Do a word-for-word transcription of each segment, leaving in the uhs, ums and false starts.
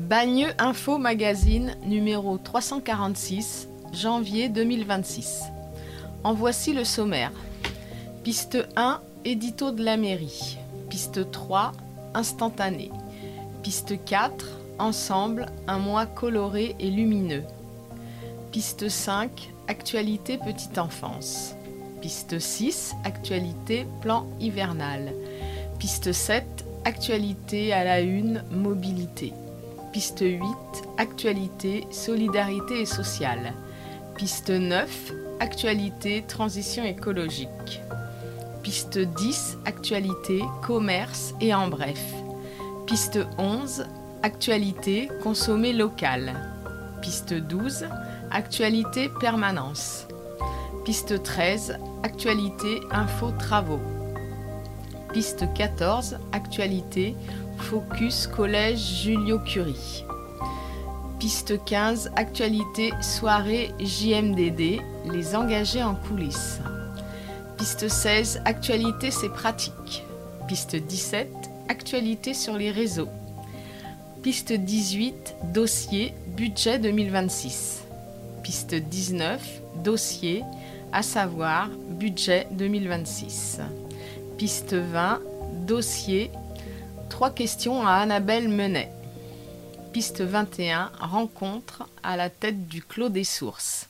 Bagneux Info Magazine numéro trois cent quarante-six, janvier deux mille vingt-six. En voici le sommaire. Piste un, édito de la mairie. Piste trois, instantané. Piste quatre, ensemble, un mois coloré et lumineux. Piste cinq, actualité petite enfance. Piste six, actualité plan hivernal. Piste sept, actualité à la une, mobilité. Piste huit, actualité, solidarité et sociale. Piste neuf, actualité, transition écologique. Piste dix, actualité, commerce et en bref. Piste onze, actualité, consommer local. Piste douze, actualité, permanence. Piste treize, actualité, info, travaux. Piste quatorze, actualité, focus, collège Julio-Curie. Piste quinze, actualité, soirée J M D D, les engagés en coulisses. Piste seize, actualité, c'est pratique. Piste dix-sept, actualité sur les réseaux. Piste dix-huit, dossier, budget deux mille vingt-six. Piste dix-neuf, dossier, à savoir, budget deux mille vingt-six. Piste vingt, dossier, trois questions à Annabelle Menet. Piste vingt et un, rencontre à la tête du Clos des Sources.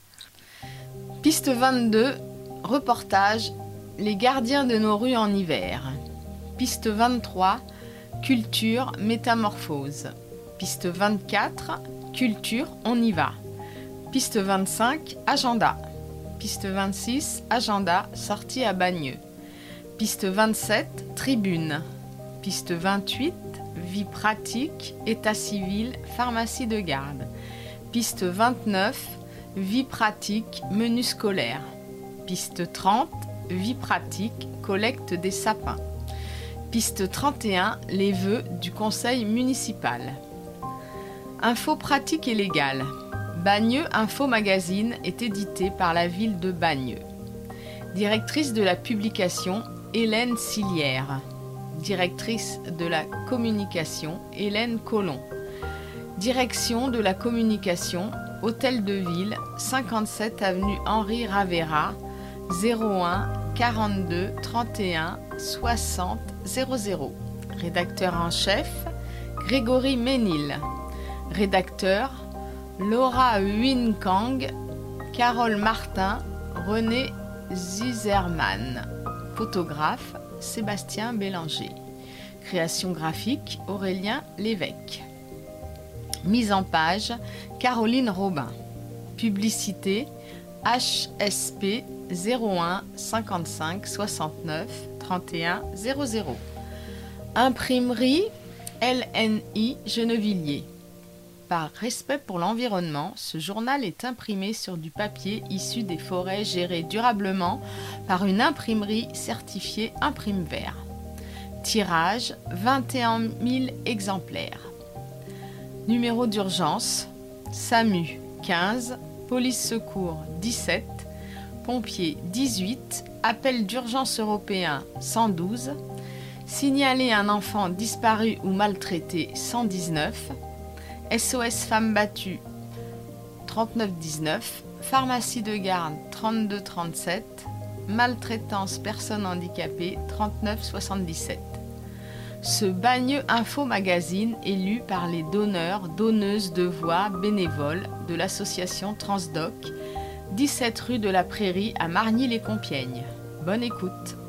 Piste vingt-deux, reportage, les gardiens de nos rues en hiver. Piste vingt-trois, culture, métamorphose. Piste vingt-quatre, culture, on y va. Piste vingt-cinq, agenda. Piste vingt-six, agenda, sortie à Bagneux. Piste vingt-sept, tribune. Piste vingt-huit, vie pratique, état civil, pharmacie de garde. Piste vingt-neuf, vie pratique, menu scolaire. Piste trente, vie pratique, collecte des sapins. Piste trente et un, les vœux du conseil municipal. Info pratique et légale. Bagneux Info Magazine est édité par la ville de Bagneux. Directrice de la publication, Hélène Silière. Directrice de la communication, Hélène Collomb. Direction de la communication, Hôtel de Ville, cinquante-sept avenue Henri Ravera, zéro un quarante-deux trente et un soixante zéro zéro. Rédacteur en chef, Grégory Ménil. Rédacteur, Laura Huyn-Kang, Carole Martin, René Zizerman. Photographe, Sébastien Bélanger. Création graphique, Aurélien Lévesque. Mise en page, Caroline Robin. Publicité, H S P zéro un cinquante-cinq soixante-neuf trente et un zéro zéro. Imprimerie, L N I Gennevilliers. Par respect pour l'environnement, ce journal est imprimé sur du papier issu des forêts gérées durablement par une imprimerie certifiée Imprime Vert. Tirage vingt et un mille exemplaires. Numéro d'urgence SAMU quinze, police secours dix-sept, pompiers dix-huit, appel d'urgence européen cent douze, signaler un enfant disparu ou maltraité cent dix-neuf, S O S femmes battues trente-neuf dix-neuf, pharmacie de garde trente-deux trente-sept, maltraitance personnes handicapées trente-neuf soixante-dix-sept. Ce Bagneux Info Magazine est lu par les donneurs, donneuses de voix bénévoles de l'association Transdoc, dix-sept rue de la Prairie à Margny-les-Compiègnes. Bonne écoute.